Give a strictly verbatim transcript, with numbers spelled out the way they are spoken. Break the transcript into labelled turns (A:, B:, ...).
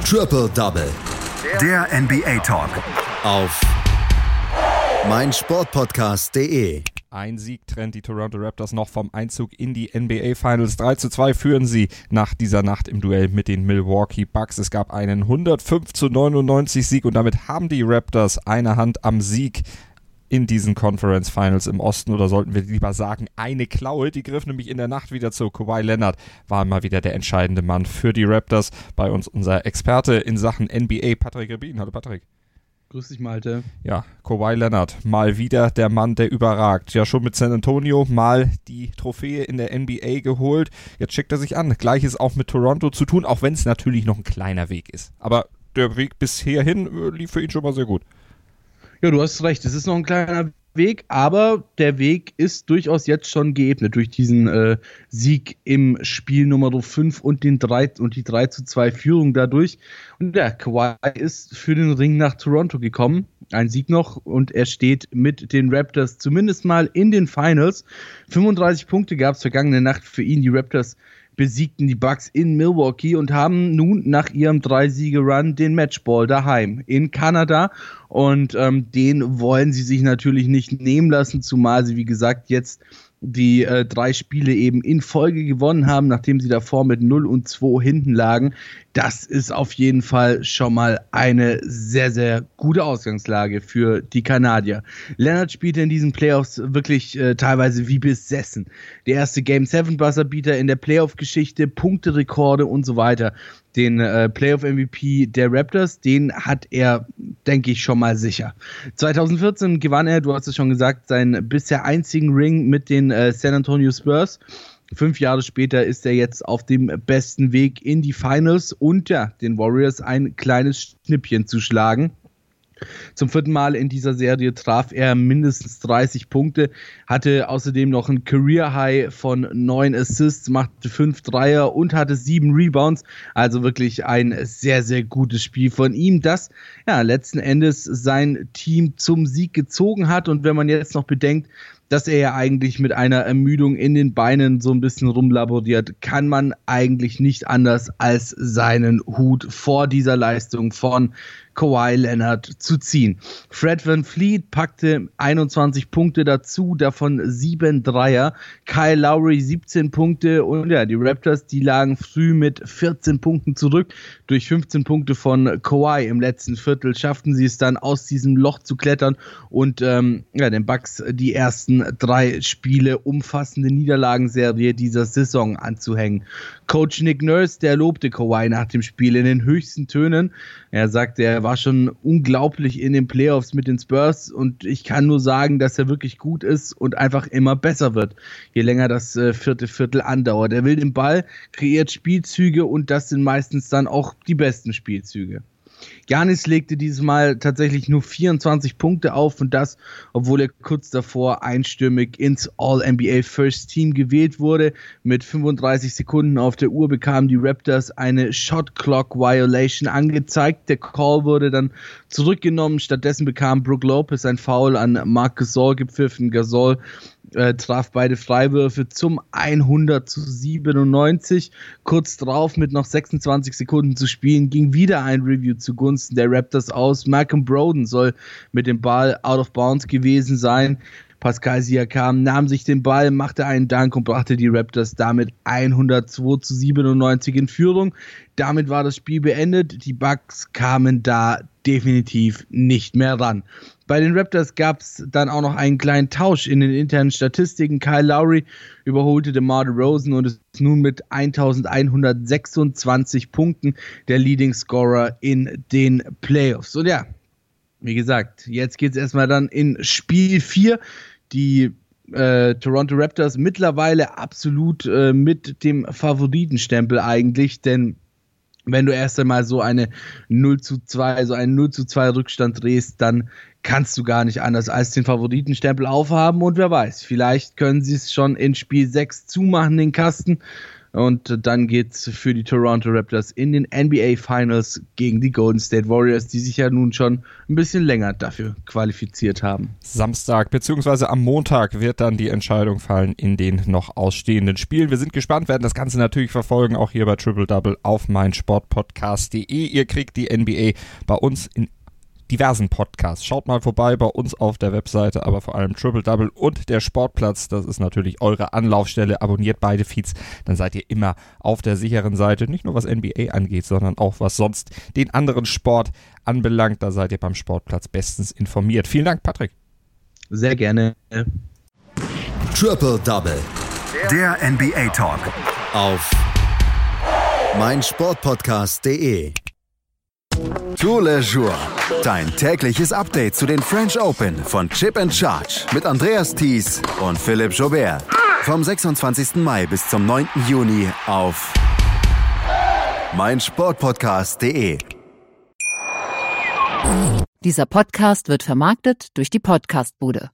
A: Triple Double.
B: Der N B A-Talk.
A: Auf meinsportpodcast punkt de.
C: Ein Sieg trennt die Toronto Raptors noch vom Einzug in die N B A Finals. drei zu zwei führen sie nach dieser Nacht im Duell mit den Milwaukee Bucks. Es gab einen hundertfünf zu neunundneunzig Sieg und damit haben die Raptors eine Hand am Sieg in diesen Conference Finals im Osten, oder sollten wir lieber sagen, eine Klaue. Die griff nämlich in der Nacht wieder zu. Kawhi Leonard war mal wieder der entscheidende Mann für die Raptors. Bei uns unser Experte in Sachen N B A, Patrick Rebin. Hallo Patrick.
D: Grüß dich, Malte.
C: Ja, Kawhi Leonard, mal wieder der Mann, der überragt. Ja, schon mit San Antonio mal die Trophäe in der N B A geholt. Jetzt schickt er sich an. Gleiches auch mit Toronto zu tun, auch wenn es natürlich noch ein kleiner Weg ist. Aber der Weg bis hierhin lief für ihn schon mal sehr gut.
D: Ja, du hast recht, es ist noch ein kleiner Weg, aber der Weg ist durchaus jetzt schon geebnet durch diesen äh, Sieg im Spiel Nummer fünf und, den drei, und die drei zu zwei Führung dadurch. Und ja, Kawhi ist für den Ring nach Toronto gekommen, ein Sieg noch, und er steht mit den Raptors zumindest mal in den Finals. fünfunddreißig Punkte gab es vergangene Nacht für ihn, die Raptors besiegten die Bucks in Milwaukee und haben nun nach ihrem Drei-Siege-Run den Matchball daheim in Kanada. Und ähm, den wollen sie sich natürlich nicht nehmen lassen, zumal sie, wie gesagt, jetzt die äh, drei Spiele eben in Folge gewonnen haben, nachdem sie davor mit null und zwei hinten lagen. Das ist auf jeden Fall schon mal eine sehr, sehr gute Ausgangslage für die Kanadier. Leonard spielte in diesen Playoffs wirklich äh, teilweise wie besessen. Der erste Game sieben Buzzerbeater in der Playoff-Geschichte, Punkterekorde und so weiter. Den äh, Playoff-M V P der Raptors, den hat er, denke ich, schon mal sicher. zwanzig vierzehn gewann er, du hast es schon gesagt, seinen bisher einzigen Ring mit den äh, San Antonio Spurs. Fünf Jahre später ist er jetzt auf dem besten Weg in die Finals und ja, den Warriors ein kleines Schnippchen zu schlagen. Zum vierten Mal in dieser Serie traf er mindestens dreißig Punkte, hatte außerdem noch ein Career-High von neun Assists, machte fünf Dreier und hatte sieben Rebounds. Also wirklich ein sehr, sehr gutes Spiel von ihm, das ja letzten Endes sein Team zum Sieg gezogen hat. Und wenn man jetzt noch bedenkt, dass er ja eigentlich mit einer Ermüdung in den Beinen so ein bisschen rumlaboriert, kann man eigentlich nicht anders als seinen Hut vor dieser Leistung von Kawhi Leonard zu ziehen. Fred VanVleet packte einundzwanzig Punkte dazu, davon sieben Dreier. Kyle Lowry siebzehn Punkte und ja, die Raptors, die lagen früh mit vierzehn Punkten zurück. Durch fünfzehn Punkte von Kawhi im letzten Viertel schafften sie es dann, aus diesem Loch zu klettern und ähm, ja, den Bucks die ersten drei Spiele umfassende Niederlagenserie dieser Saison anzuhängen. Coach Nick Nurse, der lobte Kawhi nach dem Spiel in den höchsten Tönen. Er sagte, er war schon unglaublich in den Playoffs mit den Spurs und ich kann nur sagen, dass er wirklich gut ist und einfach immer besser wird, je länger das äh, vierte Viertel andauert. Er will den Ball, kreiert Spielzüge und das sind meistens dann auch die besten Spielzüge. Giannis legte dieses Mal tatsächlich nur vierundzwanzig Punkte auf und das, obwohl er kurz davor einstimmig ins All-N B A First Team gewählt wurde. Mit fünfunddreißig Sekunden auf der Uhr bekamen die Raptors eine Shot Clock Violation angezeigt. Der Call wurde dann zurückgenommen. Stattdessen bekam Brook Lopez ein Foul an Marc Gasol gepfiffen. Gasol Äh, traf beide Freiwürfe zum hundert zu siebenundneunzig. Kurz drauf, mit noch sechsundzwanzig Sekunden zu spielen, ging wieder ein Review zugunsten der Raptors aus. Malcolm Brogdon soll mit dem Ball out of bounds gewesen sein. Pascal Siakam nahm sich den Ball, machte einen Dank und brachte die Raptors damit hundertzwei zu siebenundneunzig in Führung. Damit war das Spiel beendet. Die Bucks kamen da definitiv nicht mehr ran. Bei den Raptors gab es dann auch noch einen kleinen Tausch in den internen Statistiken. Kyle Lowry überholte DeMar DeRozan und ist nun mit elfhundertsechsundzwanzig Punkten der Leading Scorer in den Playoffs. Und ja, wie gesagt, jetzt geht es erstmal dann in Spiel vier. Die äh, Toronto Raptors mittlerweile absolut äh, mit dem Favoritenstempel eigentlich, denn wenn du erst einmal so eine null zu zwei, so einen null zu zwei Rückstand drehst, dann kannst du gar nicht anders als den Favoritenstempel aufhaben und wer weiß, vielleicht können sie es schon in Spiel sechs zumachen, den Kasten. Und dann geht's für die Toronto Raptors in den N B A Finals gegen die Golden State Warriors, die sich ja nun schon ein bisschen länger dafür qualifiziert haben.
C: Samstag bzw. am Montag wird dann die Entscheidung fallen in den noch ausstehenden Spielen. Wir sind gespannt, werden das Ganze natürlich verfolgen, auch hier bei Triple Double auf meinsportpodcast punkt de. Ihr kriegt die N B A bei uns in diversen Podcasts. Schaut mal vorbei bei uns auf der Webseite, aber vor allem Triple Double und der Sportplatz, das ist natürlich eure Anlaufstelle. Abonniert beide Feeds, dann seid ihr immer auf der sicheren Seite, nicht nur was N B A angeht, sondern auch was sonst den anderen Sport anbelangt. Da seid ihr beim Sportplatz bestens informiert. Vielen Dank, Patrick.
D: Sehr gerne.
A: Triple Double.
B: Der N B A Talk.
A: Auf meinsportpodcast punkt de.
B: Tour Le Jour. Dein tägliches Update zu den French Open von Chip and Charge mit Andreas Thies und Philipp Joubert. Vom sechsundzwanzigsten Mai bis zum neunten Juni auf meinsportpodcast punkt de.
E: Dieser Podcast wird vermarktet durch die Podcastbude.